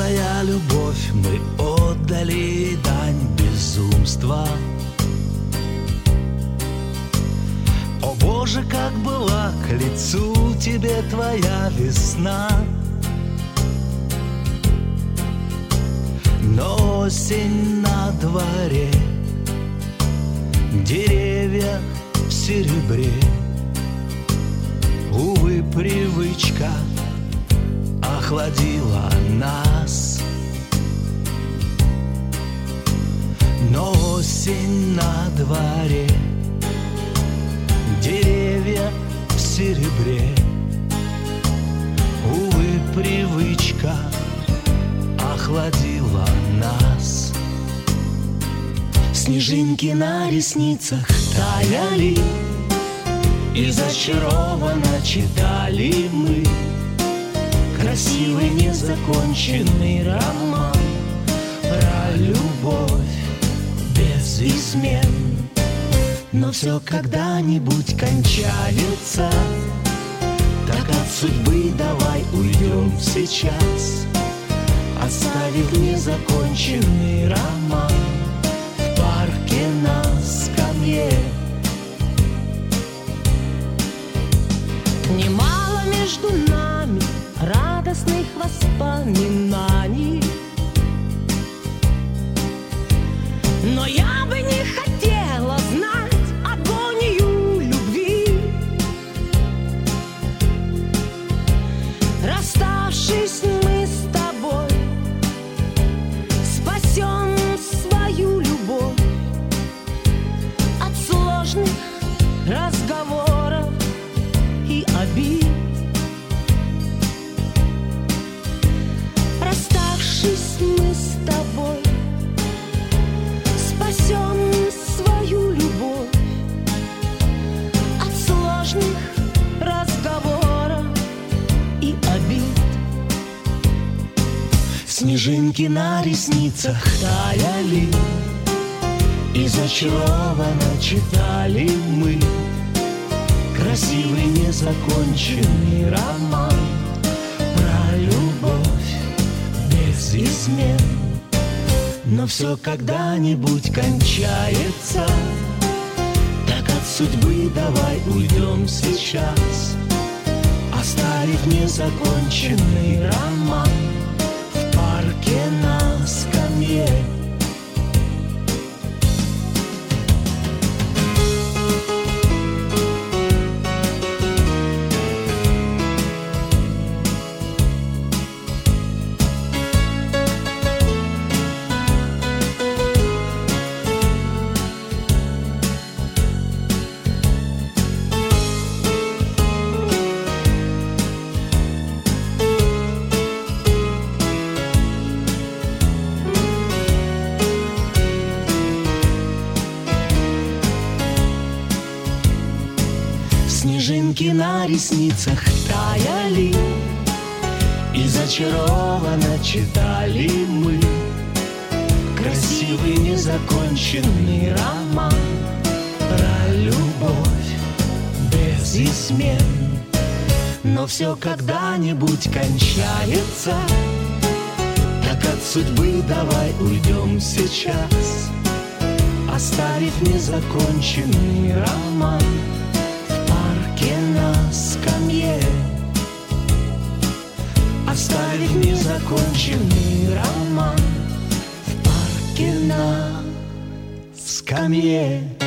твоя любовь, мы отдали дань безумства. О Боже, как была к лицу тебе твоя весна. Но осень на дворе, деревья в серебре. Увы, привычка охладила нас. Но осень на дворе, деревья в серебре. Увы, привычка охладила нас. Снежинки на ресницах таяли, и зачарованно читали мы красивый незаконченный роман про любовь без измен. Но все когда-нибудь кончается, так от судьбы давай уйдем сейчас, оставив незаконченный роман в парке на скамье. Немало между нами радостных воспоминаний, но я бы не хотела знать агонию любви. Расставшись мы с тобой, спасем свою любовь от сложных разговоров и обид. Расставшись мы с тобой, спасем свою любовь от сложных разговоров и обид. Снежинки на ресницах таяли, и зачарованно читали мы красивый незаконченный роман про любовь без измен. Но все когда-нибудь кончается, так от судьбы давай уйдем сейчас, оставив незаконченный роман в парке на скамье. Снежинки на ресницах таяли, и зачарованно читали мы красивый незаконченный роман про любовь без измен. Но все когда-нибудь кончается, так от судьбы давай уйдем сейчас, оставив незаконченный роман на скамье. Оставив незаконченный роман в парке на скамье.